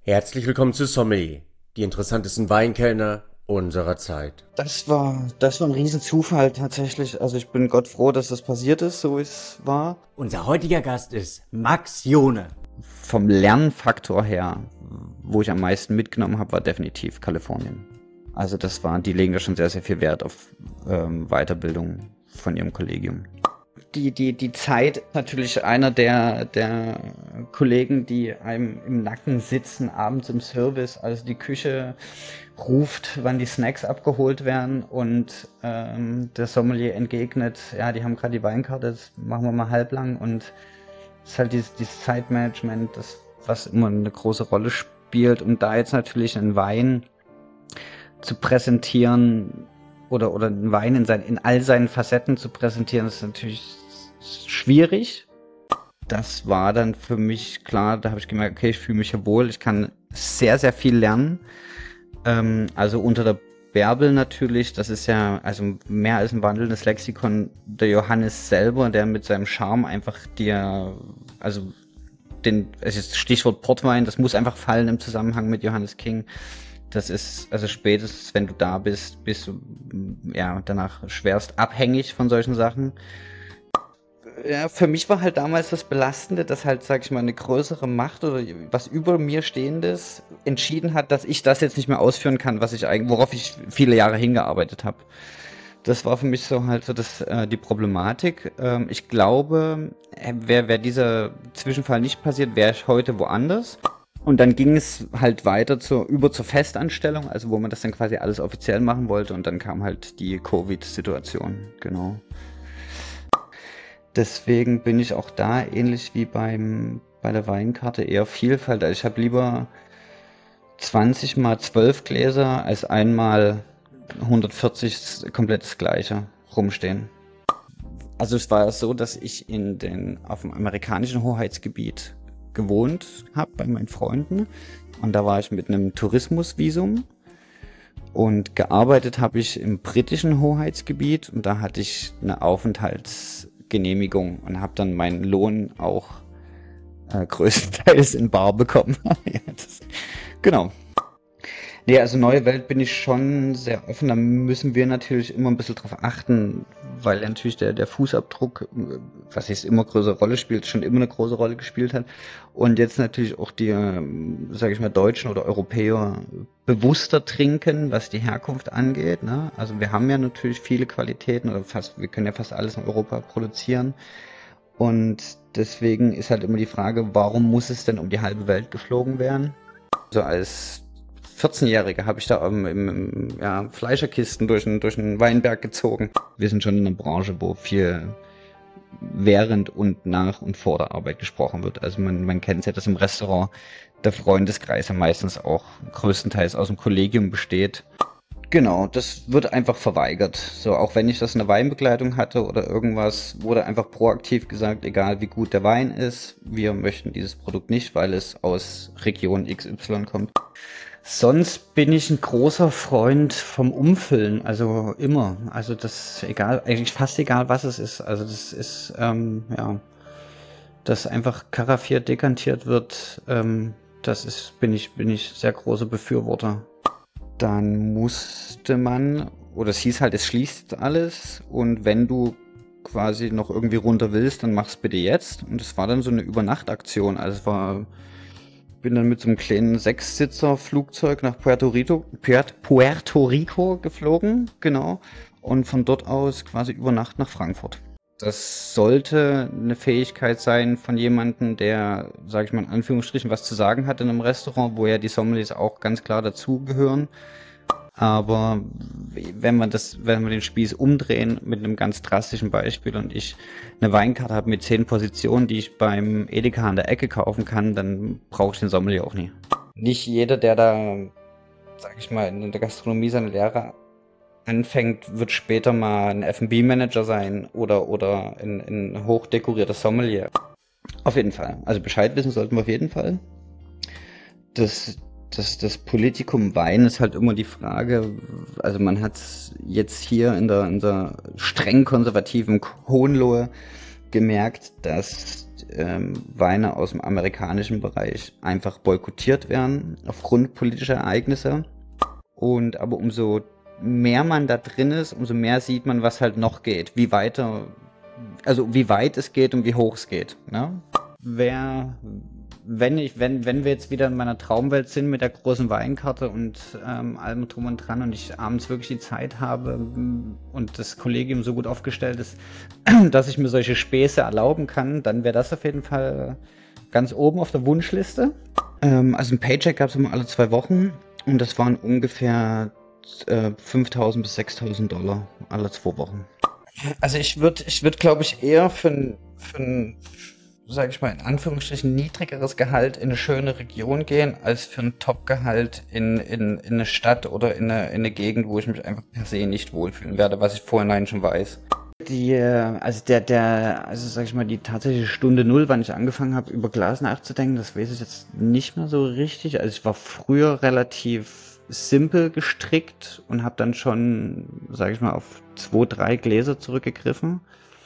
Herzlich willkommen zu Sommelier, die interessantesten Weinkellner unserer Zeit. Das war ein Riesenzufall tatsächlich. Also ich bin Gott froh, dass das passiert ist, so wie es war. Unser heutiger Gast ist Max Jone. Vom Lernfaktor her, wo ich am meisten mitgenommen habe, war definitiv Kalifornien. Also die legen da schon sehr, sehr viel Wert auf Weiterbildung von ihrem Kollegium. Die Zeit natürlich einer der Kollegen, die einem im Nacken sitzen, abends im Service, also die Küche ruft, wann die Snacks abgeholt werden und der Sommelier entgegnet, ja, die haben gerade die Weinkarte, das machen wir mal halblang und es ist halt dieses Zeitmanagement, das was immer eine große Rolle spielt und da jetzt natürlich einen Wein zu präsentieren oder einen Wein in all seinen Facetten zu präsentieren, ist natürlich schwierig. Das war dann für mich klar, da habe ich gemerkt, okay, ich fühle mich ja wohl, ich kann sehr, sehr viel lernen. Also unter der Bärbel natürlich, das ist ja also mehr als ein wandelndes Lexikon, der Johannes selber, der mit seinem Charme einfach es ist Stichwort Portwein, das muss einfach fallen im Zusammenhang mit Johannes King. Das ist, also spätestens, wenn du da bist du ja danach schwerst abhängig von solchen Sachen. Ja, für mich war halt damals das Belastende, dass halt, sag ich mal, eine größere Macht oder was über mir Stehendes entschieden hat, dass ich das jetzt nicht mehr ausführen kann, worauf ich viele Jahre hingearbeitet habe. Das war für mich so halt so die Problematik. Ich glaube, wäre dieser Zwischenfall nicht passiert, wäre ich heute woanders. Und dann ging es halt weiter zur Festanstellung, also wo man das dann quasi alles offiziell machen wollte und dann kam halt die Covid-Situation, genau. Deswegen bin ich auch da ähnlich wie bei der Weinkarte eher Vielfalt. Also ich habe lieber 20 mal 12 Gläser als einmal 140 komplett das gleiche rumstehen. Also es war so, dass ich auf dem amerikanischen Hoheitsgebiet gewohnt habe bei meinen Freunden und da war ich mit einem Tourismusvisum und gearbeitet habe ich im britischen Hoheitsgebiet und da hatte ich eine Aufenthaltsgenehmigung und habe dann meinen Lohn auch größtenteils in bar bekommen. Ja, genau. Nee, also neue Welt bin ich schon sehr offen. Da müssen wir natürlich immer ein bisschen drauf achten, weil natürlich der Fußabdruck, was jetzt immer größere Rolle spielt, schon immer eine große Rolle gespielt hat. Und jetzt natürlich auch die, sage ich mal, Deutschen oder Europäer bewusster trinken, was die Herkunft angeht. Ne? Also wir haben ja natürlich viele Qualitäten, wir können ja fast alles in Europa produzieren. Und deswegen ist halt immer die Frage, warum muss es denn um die halbe Welt geflogen werden? Also als 14-Jährige habe ich da Fleischerkisten durch einen Weinberg gezogen. Wir sind schon in einer Branche, wo viel während und nach und vor der Arbeit gesprochen wird. Also man kennt es ja, dass im Restaurant der Freundeskreis ja meistens auch größtenteils aus dem Kollegium besteht. Genau, das wird einfach verweigert. So, auch wenn ich das in der Weinbegleitung hatte oder irgendwas, wurde einfach proaktiv gesagt, egal wie gut der Wein ist, wir möchten dieses Produkt nicht, weil es aus Region XY kommt. Sonst bin ich ein großer Freund vom Umfüllen, also immer. Also das egal, eigentlich fast egal, was es ist. Also das ist, dass einfach karaffiert, dekantiert wird, bin ich sehr großer Befürworter. Dann musste man, oder es hieß halt, es schließt alles und wenn du quasi noch irgendwie runter willst, dann mach's bitte jetzt. Und es war dann so eine Übernachtaktion. Also bin dann mit so einem kleinen Sechssitzer-Flugzeug nach Puerto Rico geflogen, genau. Und von dort aus quasi über Nacht nach Frankfurt. Das sollte eine Fähigkeit sein von jemandem, der, sage ich mal in Anführungsstrichen, was zu sagen hat in einem Restaurant, wo ja die Sommeliers auch ganz klar dazugehören. Aber wenn wir den Spieß umdrehen mit einem ganz drastischen Beispiel und ich eine Weinkarte habe mit 10 Positionen, die ich beim Edeka an der Ecke kaufen kann, dann brauche ich den Sommelier auch nie. Nicht jeder, der da, sag ich mal, in der Gastronomie seine Lehre anfängt, wird später mal ein F&B-Manager sein oder ein hochdekorierter Sommelier. Auf jeden Fall. Also Bescheid wissen sollten wir auf jeden Fall. Das Politikum Wein ist halt immer die Frage, also man hat jetzt hier in der streng konservativen Hohenlohe gemerkt, dass Weine aus dem amerikanischen Bereich einfach boykottiert werden aufgrund politischer Ereignisse. Und aber umso mehr man da drin ist, umso mehr sieht man, was halt noch geht, wie weit es geht und wie hoch es geht. Ne? Wenn wir jetzt wieder in meiner Traumwelt sind mit der großen Weinkarte und allem drum und dran und ich abends wirklich die Zeit habe und das Kollegium so gut aufgestellt ist, dass ich mir solche Späße erlauben kann, dann wäre das auf jeden Fall ganz oben auf der Wunschliste. Also ein Paycheck gab es immer alle 2 Wochen und das waren ungefähr 5.000 bis 6.000 Dollar alle 2 Wochen. Also ich würde, glaube ich, eher für ein, sage ich mal, in Anführungsstrichen niedrigeres Gehalt in eine schöne Region gehen, als für ein Top-Gehalt in eine Stadt oder in eine Gegend, wo ich mich einfach per se nicht wohlfühlen werde, was ich vorhinein schon weiß. Sag ich mal, die tatsächliche Stunde Null, wann ich angefangen habe, über Glas nachzudenken, das weiß ich jetzt nicht mehr so richtig. Also ich war früher relativ simpel gestrickt und habe dann schon, sage ich mal, auf 2, 3 Gläser zurückgegriffen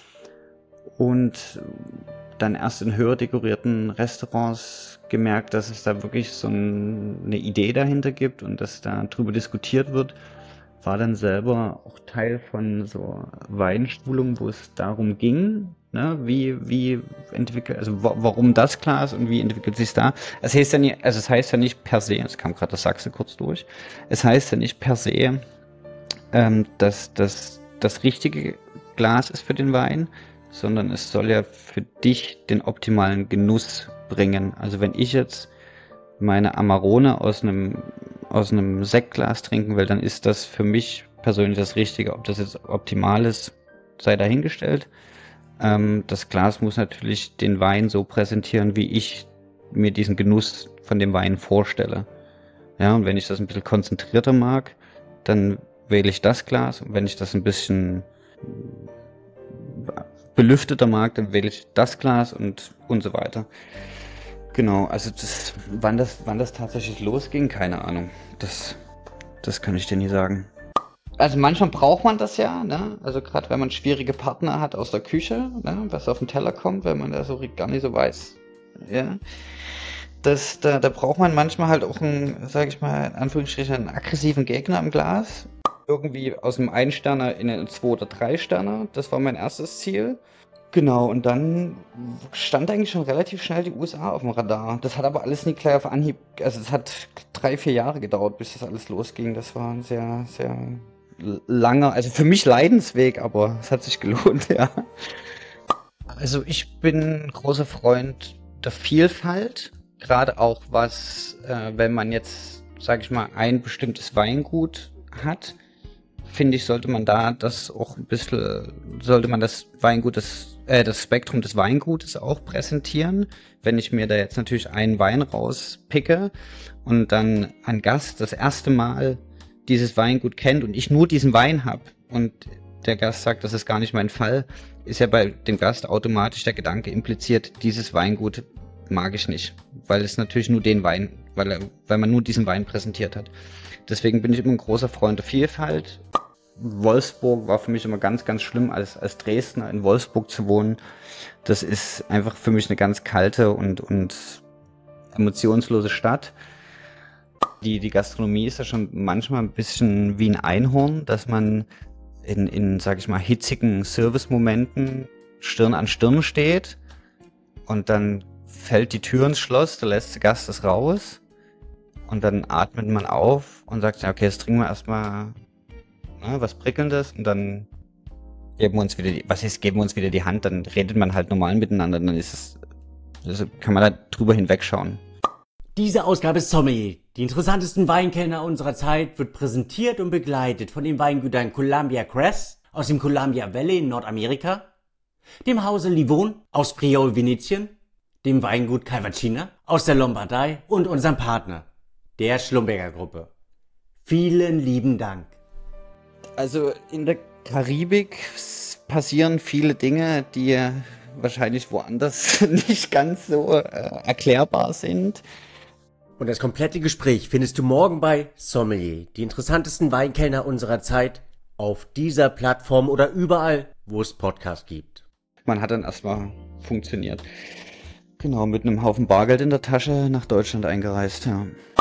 und dann erst in höher dekorierten Restaurants gemerkt, dass es da wirklich so eine Idee dahinter gibt und dass da drüber diskutiert wird. War dann selber auch Teil von so Weinschulungen, wo es darum ging, ne, wie entwickelt, also warum das Glas und wie entwickelt sich da. Es heißt ja nicht per se, es kam gerade das Sachse kurz durch, es heißt ja nicht per se, dass das richtige Glas ist für den Wein, sondern es soll ja für dich den optimalen Genuss bringen. Also wenn ich jetzt meine Amarone aus einem Sektglas trinken will, dann ist das für mich persönlich das Richtige. Ob das jetzt optimal ist, sei dahingestellt. Das Glas muss natürlich den Wein so präsentieren, wie ich mir diesen Genuss von dem Wein vorstelle. Ja, und wenn ich das ein bisschen konzentrierter mag, dann wähle ich das Glas. Und wenn ich das ein bisschen belüfteter mag, dann wähle ich das Glas und so weiter. Genau, also wann das tatsächlich losging, keine Ahnung. Das kann ich dir nie sagen. Also manchmal braucht man das ja, ne? Also gerade wenn man schwierige Partner hat aus der Küche, ne? Was auf den Teller kommt, wenn man da so gar nicht so weiß. Ja. Da braucht man manchmal halt auch einen, sag ich mal, in Anführungsstrichen, einen aggressiven Gegner im Glas. Irgendwie aus einem 1-Sterner in einen 2- oder 3-Sterner. Das war mein erstes Ziel. Genau, und dann stand eigentlich schon relativ schnell die USA auf dem Radar. Das hat aber alles nie gleich auf Anhieb, also es hat 3, 4 Jahre gedauert, bis das alles losging. Das war ein sehr, sehr langer, also für mich Leidensweg, aber es hat sich gelohnt, ja. Also ich bin ein großer Freund der Vielfalt, gerade auch wenn man jetzt, sag ich mal, ein bestimmtes Weingut hat, finde ich, sollte man das Spektrum des Weingutes auch präsentieren. Wenn ich mir da jetzt natürlich einen Wein rauspicke und dann ein Gast das erste Mal dieses Weingut kennt und ich nur diesen Wein habe und der Gast sagt, das ist gar nicht mein Fall, ist ja bei dem Gast automatisch der Gedanke impliziert, dieses Weingut mag ich nicht, weil es natürlich nur den Wein, weil man nur diesen Wein präsentiert hat. Deswegen bin ich immer ein großer Freund der Vielfalt. Wolfsburg war für mich immer ganz, ganz schlimm, als Dresdner in Wolfsburg zu wohnen. Das ist einfach für mich eine ganz kalte und emotionslose Stadt. Die Gastronomie ist ja schon manchmal ein bisschen wie ein Einhorn, dass man in, sag ich mal, hitzigen Service-Momenten Stirn an Stirn steht und dann fällt die Tür ins Schloss, der letzte Gast ist raus und dann atmet man auf und sagt, ja, okay, jetzt trinken wir erstmal was Prickelndes und dann geben wir uns wieder die Hand, dann redet man halt normal miteinander, dann kann man da drüber hinwegschauen. Diese Ausgabe ist Sommelier. Die interessantesten Weinkellner unserer Zeit wird präsentiert und begleitet von den Weingütern Columbia Cress aus dem Columbia Valley in Nordamerika, dem Hause Livon aus Friaul, Venetien, dem Weingut Calvacina aus der Lombardei und unserem Partner, der Schlumberger Gruppe. Vielen lieben Dank. Also in der Karibik passieren viele Dinge, die wahrscheinlich woanders nicht ganz so erklärbar sind. Und das komplette Gespräch findest du morgen bei Sommelier, die interessantesten Weinkellner unserer Zeit, auf dieser Plattform oder überall, wo es Podcasts gibt. man hat dann erstmal funktioniert. Genau, mit einem Haufen Bargeld in der Tasche nach Deutschland eingereist, ja.